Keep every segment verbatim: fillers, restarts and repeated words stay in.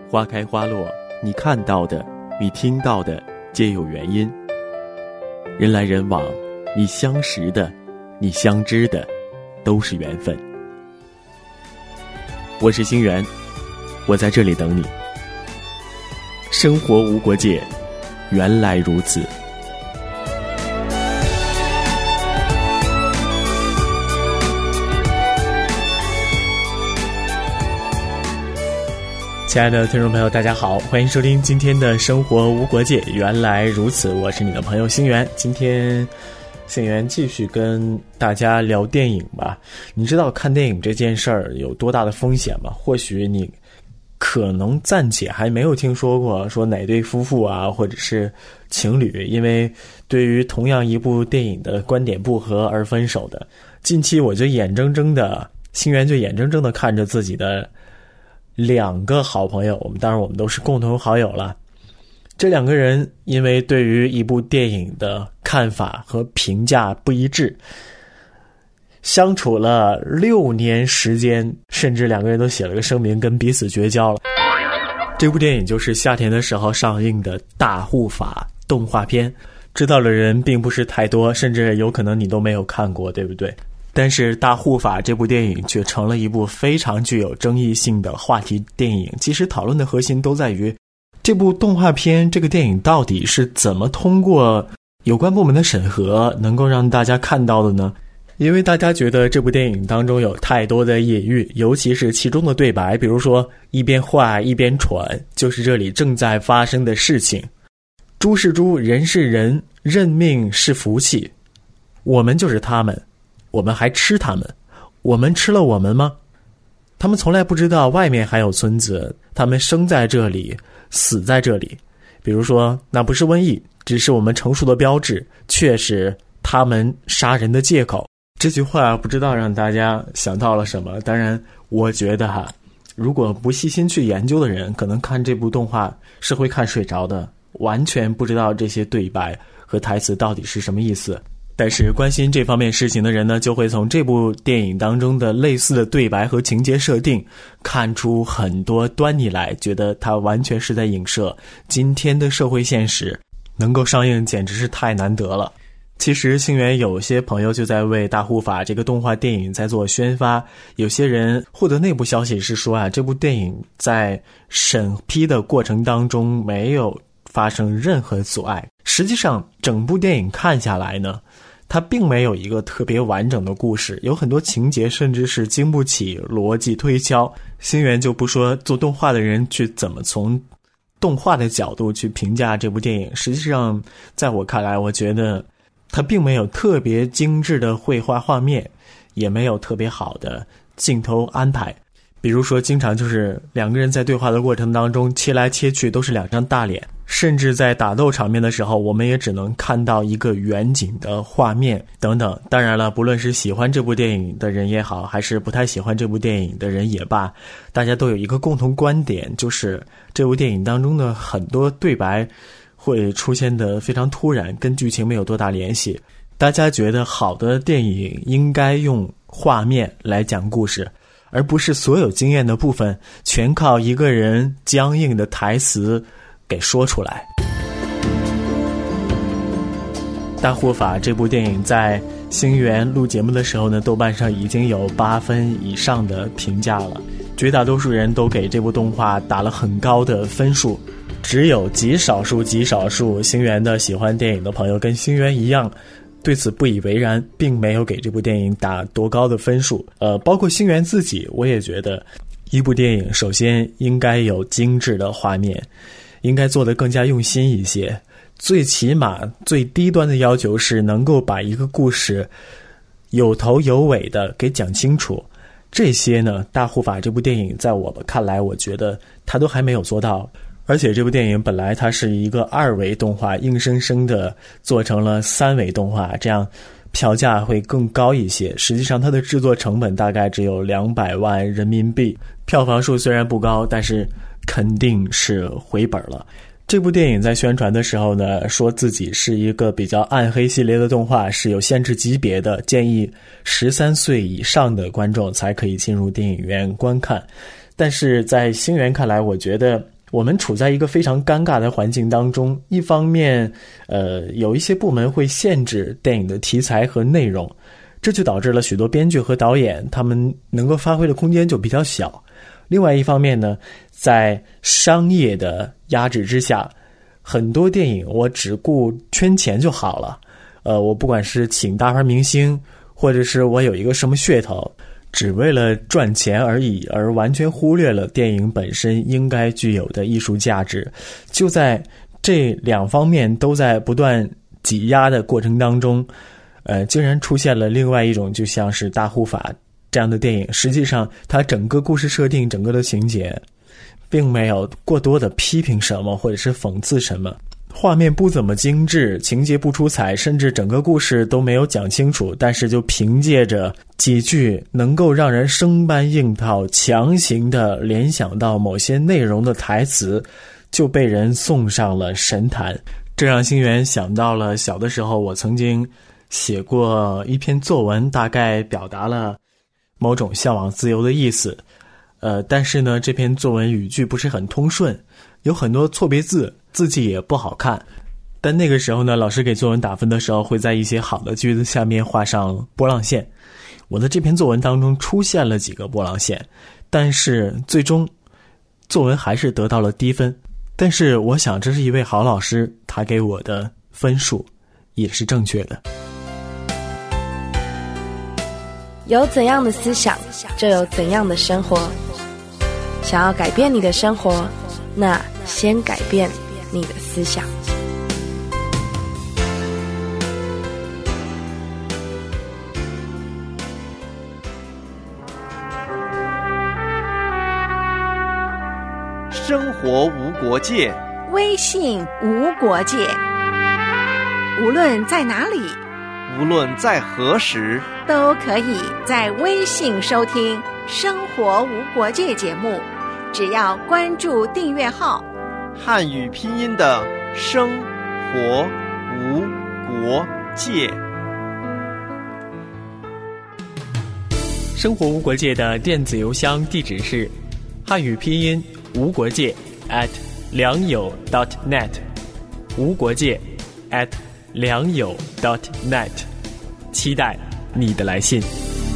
花开花落，你看到的，你听到的，皆有原因。人来人往，你相识的，你相知的，都是缘分。我是星源，我在这里等你。生活无国界，原来如此。 亲爱的听众朋友，大家好，欢迎收听今天的生活无国界，原来如此，我是你的朋友星源。今天星源继续跟大家聊电影吧。你知道看电影这件事儿有多大的风险吗？或许你可能暂且还没有听说过说哪对夫妇啊，或者是情侣因为对于同样一部电影的观点不合而分手的。近期我就眼睁睁的星源就眼睁睁的看着自己的两个好朋友，我们当然我们都是共同好友了。这两个人因为对于一部电影的看法和评价不一致，相处了六年时间，甚至两个人都写了个声明跟彼此绝交了。这部电影就是夏天的时候上映的《大护法》动画片，知道的人并不是太多，甚至有可能你都没有看过，对不对？但是《大护法》这部电影却成了一部非常具有争议性的话题电影。其实讨论的核心都在于这部动画片，这个电影到底是怎么通过有关部门的审核能够让大家看到的呢？因为大家觉得这部电影当中有太多的隐喻，尤其是其中的对白，比如说一边画一边喘，就是这里正在发生的事情。猪是猪，人是人，认命是福气，我们就是他们，我们还吃他们，我们吃了我们吗？他们从来不知道外面还有村子，他们生在这里，死在这里。比如说，那不是瘟疫，只是我们成熟的标志，却是他们杀人的借口。这句话不知道让大家想到了什么。当然我觉得哈，如果不细心去研究的人，可能看这部动画是会看睡着的，完全不知道这些对白和台词到底是什么意思。但是关心这方面事情的人呢，就会从这部电影当中的类似的对白和情节设定看出很多端倪来，觉得它完全是在影射今天的社会现实。能够上映简直是太难得了。其实星源有些朋友就在为《大护法》这个动画电影在做宣发，有些人获得内部消息是说啊，这部电影在审批的过程当中没有发生任何阻碍。实际上整部电影看下来呢，它并没有一个特别完整的故事，有很多情节甚至是经不起逻辑推敲。星源就不说做动画的人去怎么从动画的角度去评价这部电影，实际上在我看来，我觉得它并没有特别精致的绘画画面，也没有特别好的镜头安排。比如说经常就是两个人在对话的过程当中切来切去都是两张大脸，甚至在打斗场面的时候我们也只能看到一个远景的画面等等。当然了，不论是喜欢这部电影的人也好，还是不太喜欢这部电影的人也罢，大家都有一个共同观点，就是这部电影当中的很多对白会出现的非常突然，跟剧情没有多大联系。大家觉得好的电影应该用画面来讲故事，而不是所有经验的部分全靠一个人僵硬的台词给说出来。大护法这部电影在星源录节目的时候呢，豆瓣上已经有八分以上的评价了，绝大多数人都给这部动画打了很高的分数，只有极少数极少数星源的喜欢电影的朋友跟星源一样对此不以为然，并没有给这部电影打多高的分数。呃，包括星源自己，我也觉得一部电影首先应该有精致的画面，应该做得更加用心一些，最起码最低端的要求是能够把一个故事有头有尾的给讲清楚。这些呢，《大护法》这部电影在我看来，我觉得它都还没有做到。而且这部电影本来它是一个二维动画，硬生生的做成了三维动画，这样票价会更高一些。实际上它的制作成本大概只有两百万人民币，票房数虽然不高，但是肯定是回本了。这部电影在宣传的时候呢，说自己是一个比较暗黑系列的动画，是有限制级别的，建议十三岁以上的观众才可以进入电影院观看。但是在星源看来，我觉得我们处在一个非常尴尬的环境当中，一方面呃，有一些部门会限制电影的题材和内容，这就导致了许多编剧和导演他们能够发挥的空间就比较小。另外一方面呢，在商业的压制之下，很多电影我只顾圈钱就好了，呃，我不管是请大牌明星，或者是我有一个什么噱头，只为了赚钱而已，而完全忽略了电影本身应该具有的艺术价值。就在这两方面都在不断挤压的过程当中，呃，竟然出现了另外一种就像是大护法这样的电影。实际上它整个故事设定，整个的情节并没有过多的批评什么或者是讽刺什么，画面不怎么精致，情节不出彩，甚至整个故事都没有讲清楚，但是就凭借着几句能够让人生搬硬套，强行的联想到某些内容的台词，就被人送上了神坛。这让星源想到了小的时候我曾经写过一篇作文，大概表达了某种向往自由的意思。呃，但是呢，这篇作文语句不是很通顺，有很多错别字，字迹也不好看。但那个时候呢，老师给作文打分的时候，会在一些好的句子下面画上波浪线。我的这篇作文当中出现了几个波浪线，但是最终作文还是得到了低分。但是我想这是一位好老师，他给我的分数也是正确的。 有怎样的思想，就有怎样的生活。想要改变你的生活，那先改变你的思想。 生活无国界， 微信无国界。无论在哪里， 无论在何时， 都可以在微信收听《生活无国界》节目。只要关注订阅号， 汉语拼音的生活无国界。 生活无国界的电子邮箱地址是汉语拼音无国界 at 良友 dot net， 无国界 at 良友 dot net， 期待你的来信。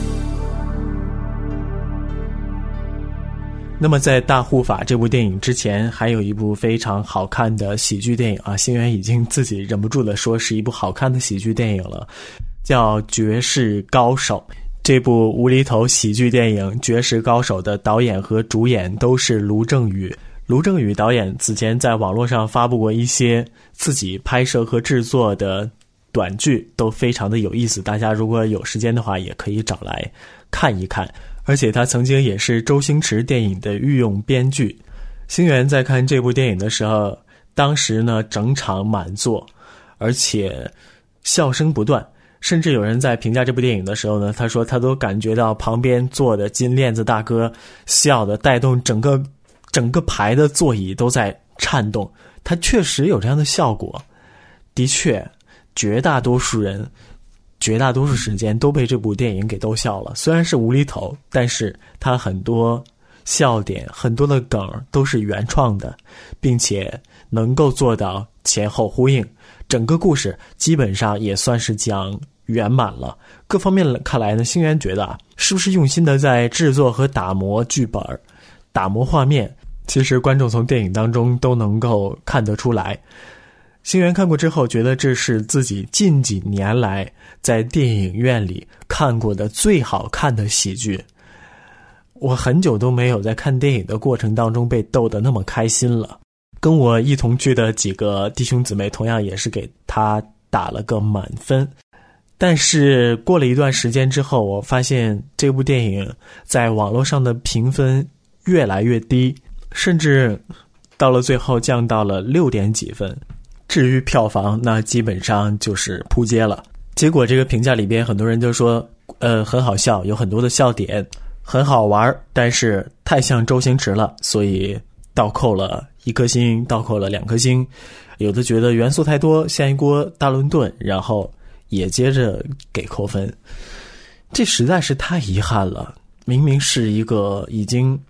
那么在《大护法》这部电影之前，还有一部非常好看的喜剧电影啊，星源已经自己忍不住的说是一部好看的喜剧电影了，叫《绝世高手》。这部无厘头喜剧电影《绝世高手》的导演和主演都是卢正雨。卢正雨导演此前在网络上发布过一些自己拍摄和制作的短剧，都非常的有意思，大家如果有时间的话也可以找来看一看。而且他曾经也是周星驰电影的御用编剧。星源在看这部电影的时候，当时呢整场满座，而且笑声不断，甚至有人在评价这部电影的时候呢，他说他都感觉到旁边坐的金链子大哥笑的带动整个整个排的座椅都在颤动，他确实有这样的效果。的确，绝大多数人绝大多数时间都被这部电影给逗笑了。虽然是无厘头，但是它很多笑点，很多的梗都是原创的，并且能够做到前后呼应。整个故事基本上也算是讲圆满了。各方面看来呢，星源觉得啊，是不是用心的在制作和打磨剧本、打磨画面，其实观众从电影当中都能够看得出来。星源看过之后觉得这是自己近几年来在电影院里看过的最好看的喜剧。我很久都没有在看电影的过程当中被逗得那么开心了。跟我一同去的几个弟兄姊妹同样也是给他打了个满分。但是过了一段时间之后，我发现这部电影在网络上的评分越来越低，甚至到了最后降到了六点几分。至于票房，那基本上就是扑街了。结果这个评价里边很多人就说呃，很好笑，有很多的笑点，很好玩，但是太像周星驰了，所以倒扣了一颗星，倒扣了两颗星。有的觉得元素太多，像一锅大乱炖，然后也接着给扣分。这实在是太遗憾了，明明是一个已经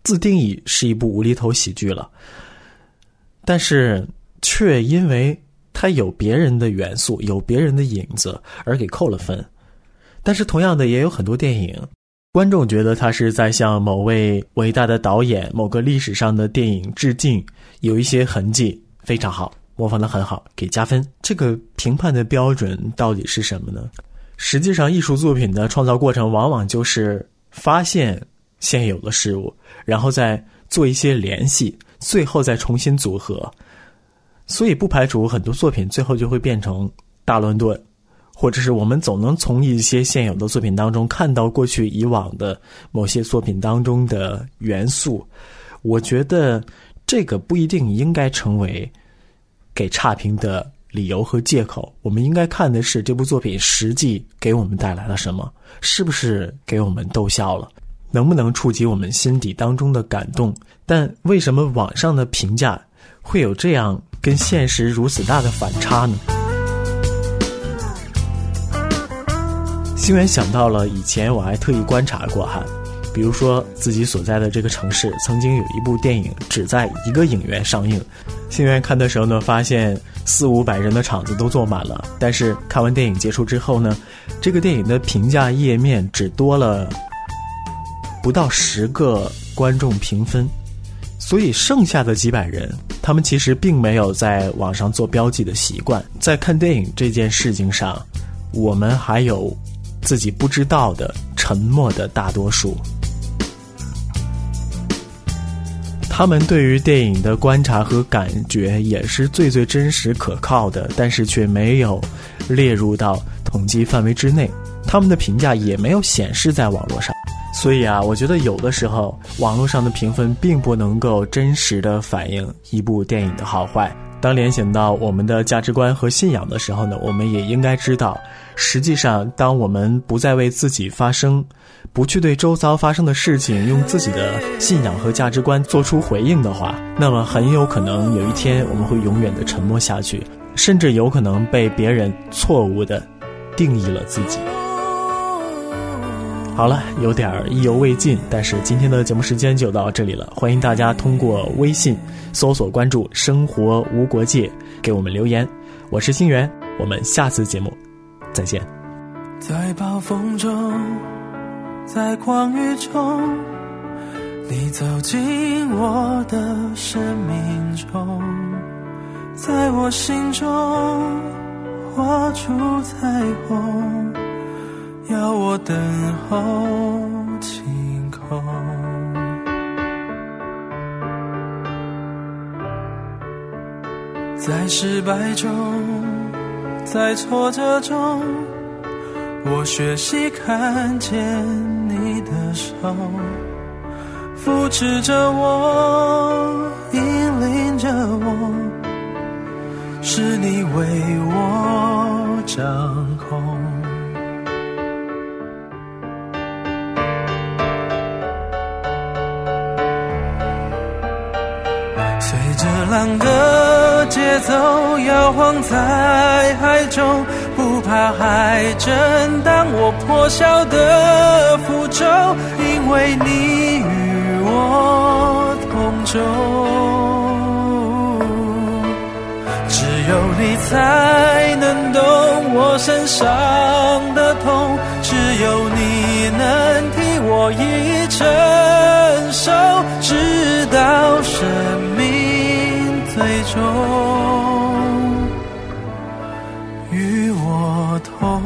自定义是一部无厘头喜剧了，但是却因为它有别人的元素，有别人的影子而给扣了分。但是同样的，也有很多电影观众觉得他是在向某位伟大的导演、某个历史上的电影致敬，有一些痕迹，非常好，模仿得很好，给加分。这个评判的标准到底是什么呢？实际上艺术作品的创造过程往往就是发现现有的事物，然后再做一些联系，最后再重新组合。所以不排除很多作品最后就会变成大乱炖，或者是我们总能从一些现有的作品当中看到过去以往的某些作品当中的元素。我觉得这个不一定应该成为给差评的理由和借口，我们应该看的是这部作品实际给我们带来了什么，是不是给我们逗笑了，能不能触及我们心底当中的感动。但为什么网上的评价会有这样跟现实如此大的反差呢？星源想到了以前我还特意观察过哈，比如说自己所在的这个城市曾经有一部电影只在一个影院上映，星源看的时候呢，发现四五百人的场子都坐满了，但是看完电影结束之后呢，这个电影的评价页面只多了不到十个观众评分，所以剩下的几百人他们其实并没有在网上做标记的习惯。在看电影这件事情上，我们还有自己不知道的沉默的大多数，他们对于电影的观察和感觉也是最最真实可靠的，但是却没有列入到统计范围之内，他们的评价也没有显示在网络上。所以啊，我觉得有的时候网络上的评分并不能够真实的反映一部电影的好坏。当联想到我们的价值观和信仰的时候呢，我们也应该知道，实际上当我们不再为自己发声，不去对周遭发生的事情用自己的信仰和价值观做出回应的话，那么很有可能有一天我们会永远的沉默下去，甚至有可能被别人错误的定义了自己。好了，有点意犹未尽，但是今天的节目时间就到这里了。欢迎大家通过微信搜索关注生活无国界，给我们留言。我是星源，我们下次节目再见。 在暴风中，在狂雨中，你走进我的生命中，在我心中画出彩虹，要我等候晴空。在失败中，在挫折中，我学习看见你的手，扶持着我，引领着我，是你为我掌控。随着浪的节奏摇晃在海中，不怕海震荡我破晓的符咒，因为你与我同舟，只有你才能懂我身上的痛，只有你能替我一承受，直到生命最终与我同